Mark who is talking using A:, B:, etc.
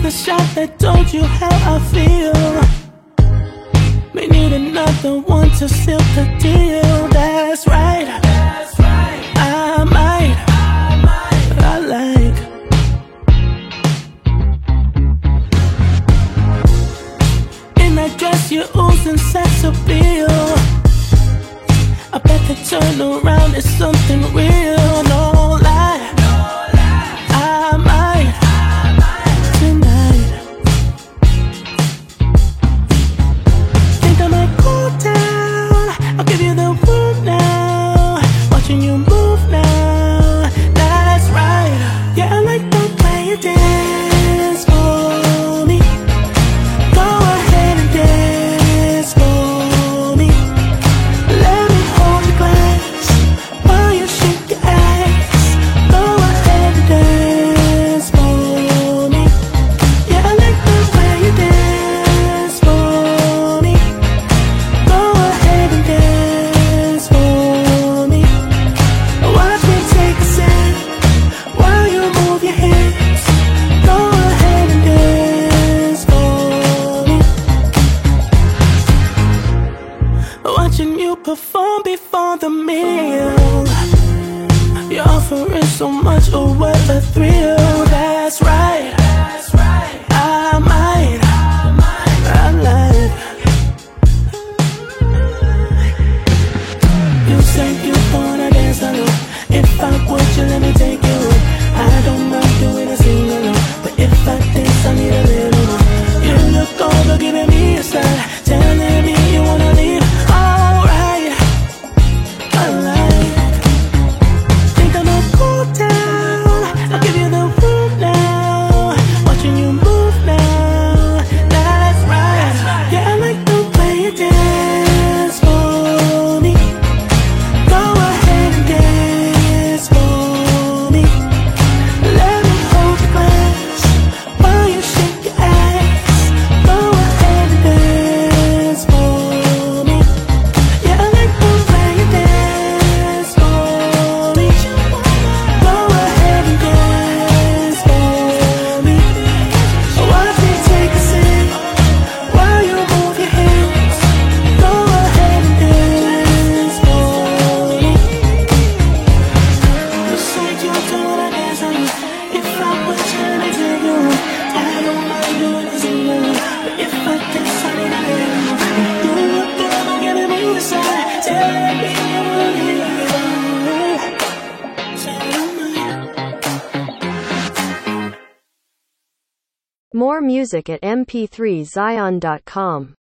A: the shot that told you how I feel. May need another one to seal the deal. That's right, I might, I like. In that dress you're oozing sex appeal. I bet the turn around is something real. No lie, I might tonight. Think I might cool down, I'll give you the room now. Watching you move now, that's right. Yeah, I like the way you dance for me. Go ahead and dance for me. Let me hold your glass while you shake your ass. Go ahead and dance for me. Yeah, I like the way you dance for me. Go ahead and dance for me. Watch me take a sip while you move your hips. Go ahead and dance for me. Watching you perform before the meal. You're offering so much, oh what a thrill. That's right, I might, I like. You say you wanna dance alone. If I would, you let me take you home. I don't mind doing a sing along, but if I dance, I need a little more. You look over, giving me a sign, telling me you wanna leave. Alright, I like. Think I might cool down, I'll give you the room now. Watching you move now, that's right. Yeah, I like the way you dance for me. Go ahead and dance for me. Let me hold your glass while you shake your ass. Go ahead and dance for me. Yeah, I like the way you dance for me. Go ahead and dance for me. Watch me take a sip while you move your hips. Go ahead and dance for me. You said you don't wanna dance on you. If I was trying to take you home, I don't mind doing this alone. But if I dance, I need a little more. You look over, giving me the sign, telling me you wanna leave. Say you might.
B: More music at mp3zion.com.